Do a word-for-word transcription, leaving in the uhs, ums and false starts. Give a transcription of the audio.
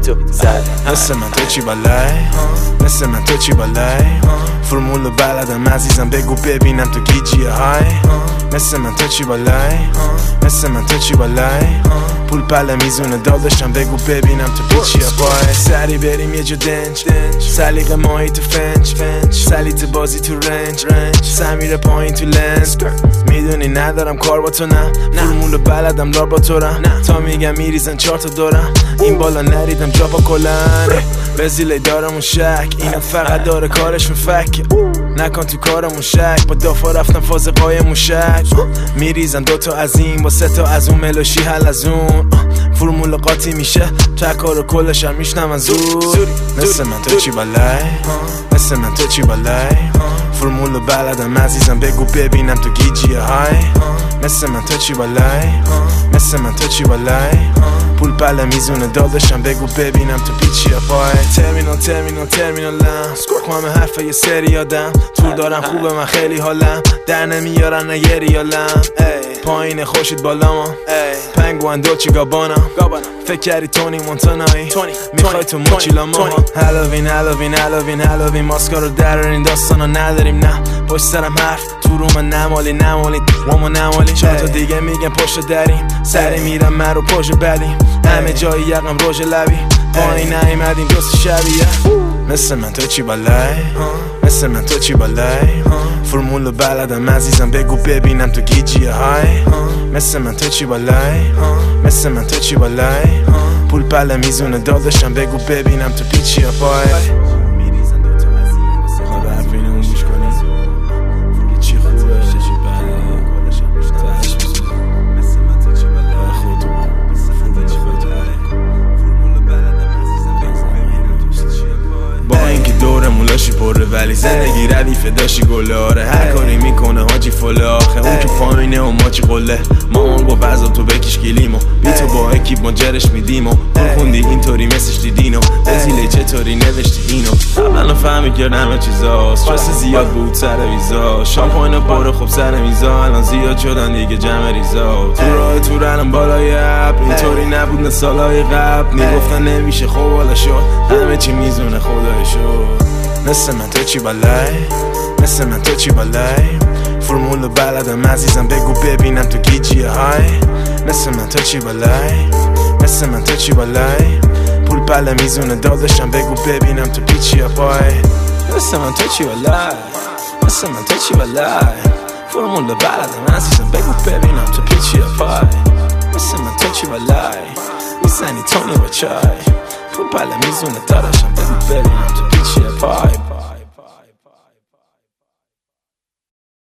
تو زد. مثل من تو چی بالای، مثل من تو چی بالای، فرمول بلدم عزیزم بگو ببینم تو گیجی های. مثل من تو چی بالای، مثل من تو چی بالای، پول پله میزونه داداشم بگو ببینم تو پیچی پای. سری بریم یه جا دنج، سلیقه ماهی تو فنج، سلیت بازی تو رنج، سمیره پایین تو لنز. میدونی ندارم کار با تو، نه فرمول بلدم لار با تو رم، تا میگم میریزن چهار تا دورم، این بالا نریدم جا با کلن. بزیلی دارمون شک، اینا فقط داره کارشون فک، نکن تو کارمون شک، با دافا رفتم فاز قایمون شک. میریزن دوتا از این با سه تا از اون، ملوشی حل از اون، فرمول قاطی میشه تکار و کلش هم میشنم زور. مثل من تو چی بالای، مثل من تو چی بالای، فرمول بلدم عزیزم بگو ببینم تو گیجی های. مثل من تو چی بالای، مثل من تو چی بالای، پول پله میزونه داداشم بگو ببینم تو پیچی پای. ترمینال ترمینال ترمینالم، سکوک همه حرفه یه سری آدم، تور دارم خوبه من خیلی حالم، در نمیارن نه یه ریالم، پایین خوشید بالامم، پنگوان دوچی گابانم، فکر کردی تونی مونتانایی، میخوای تو موچیلا ما هالوین هالوین هالوین هالوین، ماسکا رو درارین داستانا نداریم، نه پشت سرم حرف تو رو من نمالی نمالی وامو نمالی، چهار تا دیگه میگن پشت دریم، سری میرم من رو پشت بدیم، همه جایی یقم روژ لبی، پایین نیمدیم دوست شبیه. مثل من تو چی بالای، مثل من تو چی بالای، فرمول بلدم عزیزم بگو ببینم تو گیجی های. مثل من تو چی بالای، مثل من تو چی بالای، پول پله میزونه داداشم بگو ببینم تو پیچی پای. مولاشی پره ولی زندگی ردیفه داشی گلاره، هر کاری میکنه حاجی فله آخه، اون تو پایینه و ما چی قله، مامان با بعضا تو بکش گیلیمو، بی تو با اکیب ما جرش میدیمو، پول خوندی اینطوری مسش دیدینو، بزیله چطوری نوشتی اینو، قبلا فهمی کرد همه چیزا، استرس زیاد بود سر ویزا، شامپاین پره خوب سر میزا، الان زیاد شدن دیگه جمع ریزا، تو راه تو رنم بالای اپ، اینطوری نبود نه سالای قبل، میگفتن نمیشه خب حالا شد، همه چی میزونه خدای شد. مثل من تو چی بالای، مثل من تو چی بالای، فرمول بلدم عزیزم بگو ببینم تو گیجی های. مثل من تو چی بالای، مثل من تو چی بالای، پول پله میزونه داداشم بگو ببینم تو پیچی پای. مثل من تو چی بالای، مثل من تو چی بالای، فرمول بلدم عزیزم بگو ببینم تو پیچی پای. مثل من تو چی بالای، میزنی تونی با چای، پول پله میزونه داداشم بگو ببینم تو پیچی پای.